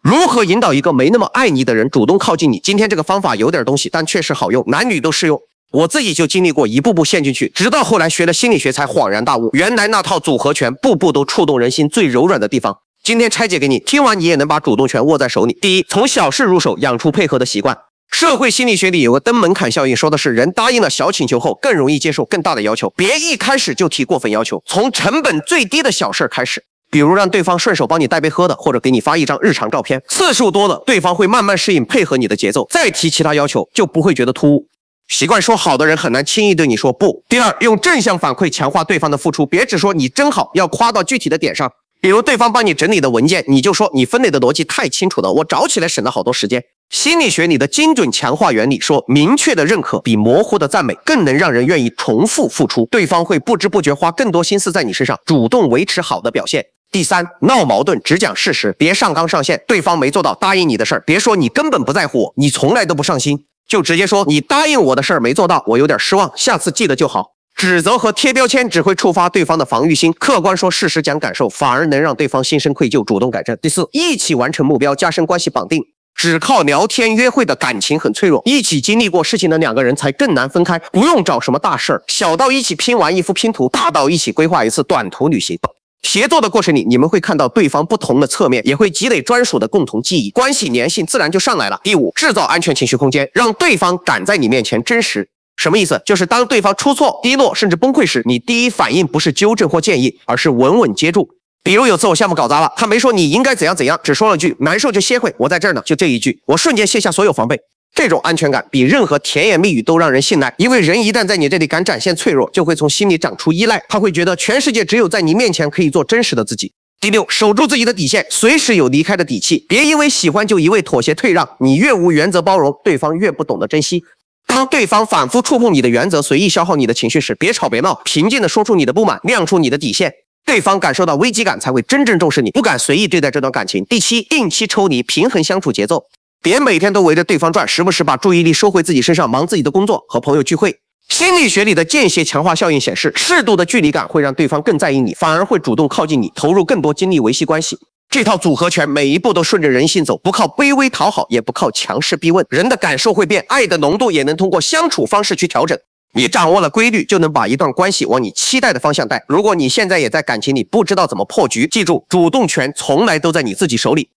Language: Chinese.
如何引导一个没那么爱你的人主动靠近你？今天这个方法有点东西，但确实好用，男女都适用。我自己就经历过一步步陷进去，直到后来学了心理学才恍然大悟，原来那套组合拳步步都触动人心最柔软的地方。今天拆解给你，听完你也能把主动权握在手里。第一，从小事入手，养出配合的习惯。社会心理学里有个登门槛效应，说的是人答应了小请求后，更容易接受更大的要求。别一开始就提过分要求，从成本最低的小事开始。比如让对方顺手帮你带杯喝的，或者给你发一张日常照片，次数多了，对方会慢慢适应配合你的节奏，再提其他要求就不会觉得突兀。习惯说好的人很难轻易对你说不。第二，用正向反馈强化对方的付出，别只说你真好，要夸到具体的点上。比如对方帮你整理的文件，你就说你分类的逻辑太清楚了，我找起来省了好多时间。心理学里的精准强化原理说，明确的认可比模糊的赞美更能让人愿意重复付出，对方会不知不觉花更多心思在你身上，主动维持好的表现。第三，闹矛盾只讲事实，别上纲上线。对方没做到答应你的事儿，别说你根本不在乎我，你从来都不上心，就直接说你答应我的事儿没做到，我有点失望，下次记得就好。指责和贴标签只会触发对方的防御心，客观说事实讲感受，反而能让对方心生愧疚，主动改正。第四，一起完成目标，加深关系绑定。只靠聊天约会的感情很脆弱，一起经历过事情的两个人才更难分开。不用找什么大事儿，小到一起拼完一幅拼图，大到一起规划一次短途旅行。协作的过程里，你们会看到对方不同的侧面，也会积累专属的共同记忆，关系粘性自然就上来了。第五，制造安全情绪空间，让对方敢在你面前真实。什么意思？就是当对方出错、低落甚至崩溃时，你第一反应不是纠正或建议，而是稳稳接住。比如有次我项目搞砸了，他没说你应该怎样怎样，只说了句难受就歇会，我在这儿呢，就这一句，我瞬间卸下所有防备。这种安全感比任何甜言蜜语都让人信赖，因为人一旦在你这里敢展现脆弱，就会从心里长出依赖，他会觉得全世界只有在你面前可以做真实的自己。第六，守住自己的底线，随时有离开的底气，别因为喜欢就一味妥协退让，你越无原则包容，对方越不懂得珍惜。当对方反复触碰你的原则，随意消耗你的情绪时，别吵别闹，平静地说出你的不满，亮出你的底线。对方感受到危机感才会真正重视你，不敢随意对待这段感情。第七，定期抽离，平衡相处节奏，别每天都围着对方转，时不时把注意力收回自己身上，忙自己的工作和朋友聚会。心理学里的间歇强化效应显示，适度的距离感会让对方更在意你，反而会主动靠近你，投入更多精力维系关系。这套组合拳每一步都顺着人性走，不靠卑微讨好，也不靠强势逼问，人的感受会变，爱的浓度也能通过相处方式去调整。你掌握了规律，就能把一段关系往你期待的方向带。如果你现在也在感情里不知道怎么破局，记住，主动权从来都在你自己手里。